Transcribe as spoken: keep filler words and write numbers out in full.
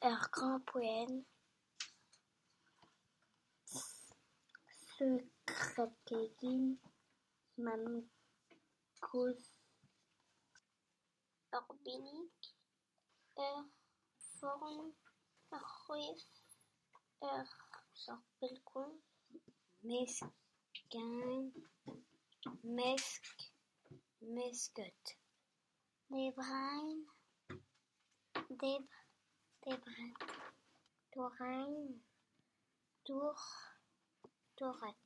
ur grampoent secret-kegin mam koz ur binnig, ur forn, ur c'hwef, ur ur pellgomz, meskant, mesk, meskeud, debrein, deb, debret, dourein, dour, douret.